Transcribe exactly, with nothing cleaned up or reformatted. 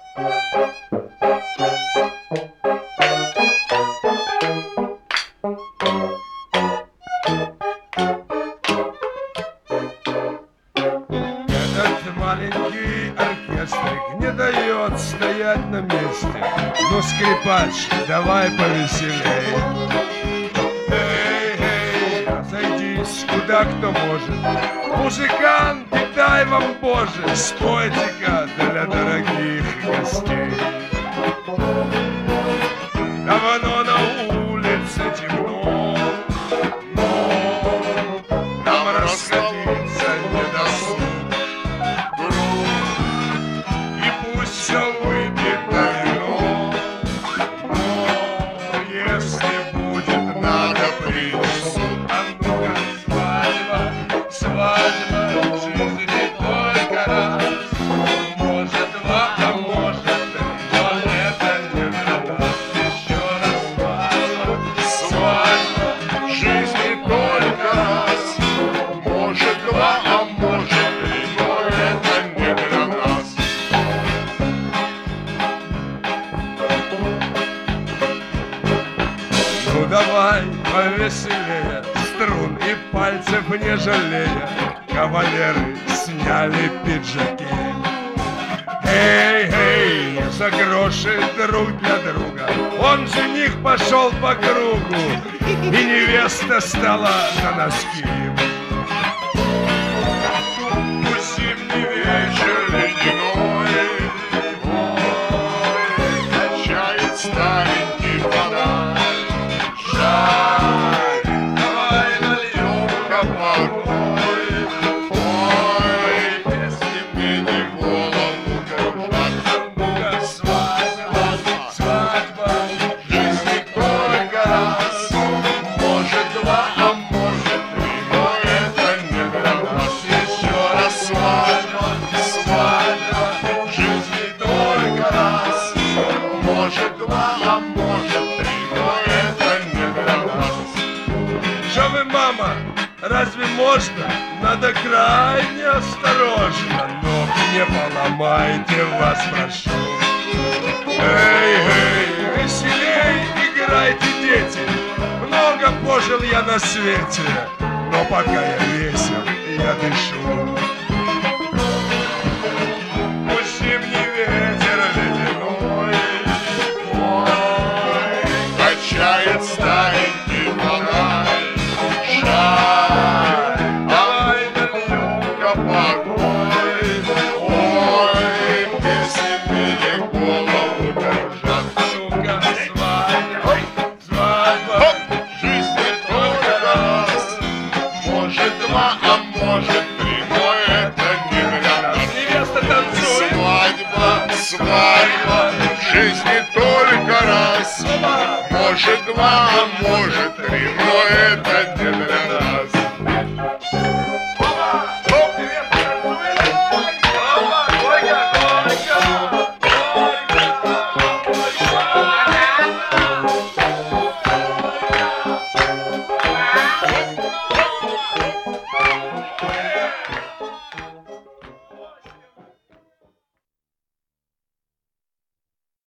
Этот маленький оркестрик не дает стоять на месте. Ну, скрипач, давай повеселей. Эй, эй, разойдись, куда кто может. Музыканты, дай вам, Боже, спойте-ка для дорогих гостей. Давно на улице темно, но нам расходиться не досуг. И пусть все выпьет на вино, но если будет надо принесу. А ну-ка, свадьба, свадьба, в жизни только раз. Может два, а может три, но это не для нас. Еще раз свадьба, свадьба, в жизни только раз. Может два, а может три, но это не для нас. Ну давай повеселее, струн и пальцев не жалея. Кавалеры сняли пиджаки. Эй, эй, не за гроши друг для друга. Он жених пошел по кругу, и невеста стала на носки. Пусть зимний вечер ледяной, ой, качает старенький фонарь. Жаль, давай нальем-ка порой, ой, если бы не голову кружаться. Ну-ка, свадьба, свадьба, в жизни только раз. Может два, а может три, но это не для нас. Еще раз свадьба, свадьба, в жизни только раз. Может два, а может три, но это не для нас. Что вы, мама, разве можно? Надо крайне осторожно. Ног не поломайте, вас прошу. Эй, эй, веселей играйте, дети. Много пожил я на свете, но пока я весел, я дышу. Пусть зимний ветер ледяной, ой, качает старенький фонарь. Жаль, давай нальем-ка покой, ой, если бы не голову кружат. Ну-ка, свадьба, свадьба, в жизни только раз. Может два, а может три, но это не для нас. Невеста танцует. Свадьба, свадьба, в жизни только раз. Может два, а может три, но это